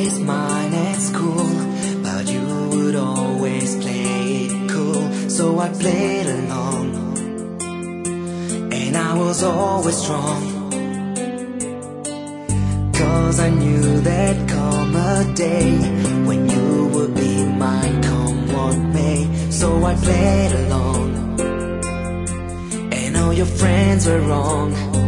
always mine at school, but you would always play it cool. So I played along, and I was always strong, 'cause I knew there'd come a day when you would be mine, come what may. So I played along, and all your friends were wrong.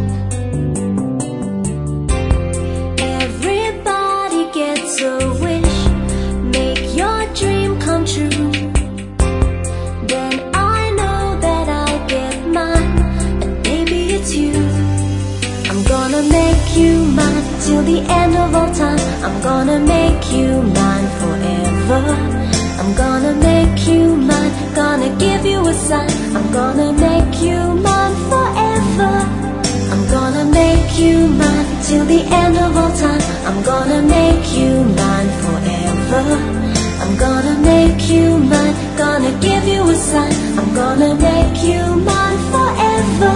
Everybody gets a wish, make your dream come true. Then I know that I'll get mine, and maybe it's you. I'm gonna make you mine till the end of all time. I'm gonna make you mine forever. I'm gonna make you mine, gonna give you a sign. I'm gonna make you mine forever. I'm gonna make you mine till the end of all time. I'm gonna make you mine forever. I'm gonna make you mine, gonna give you a sign. I'm gonna make you mine forever.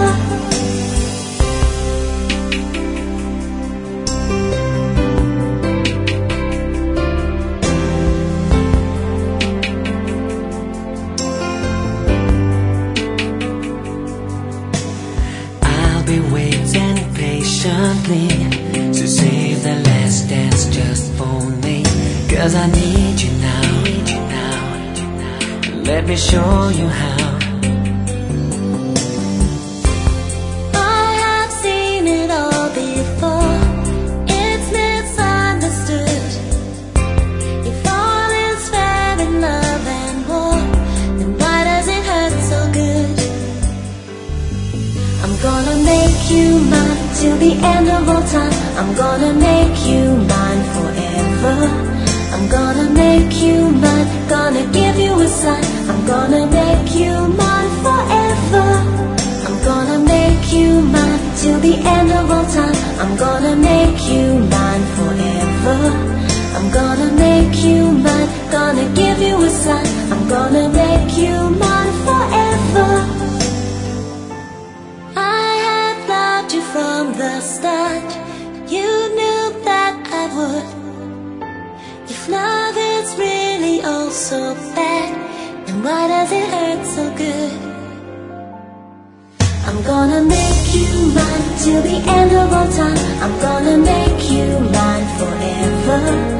I'll be waiting patiently to save the last dance just for me, 'cause I need you now. Let me show you how. I have seen it all before. It's misunderstood. If all is fair in love and war, then why does it hurt so good? I'm gonna make you mine till the end of all time. I'm gonna make you mine forever. I'm gonna make you mine, gonna give you a sign. I'm gonna make you mine forever. I'm gonna make you mine till the end of all time. I'm gonna make you mine forever. I'm gonna make you mine, gonna give you a sign. I'm gonna make you mine forever. I had loved you from the start. You knew that I would. If love is really all so bad, then why does it hurt so good? I'm gonna make you mine till the end of all time. I'm gonna make you mine forever.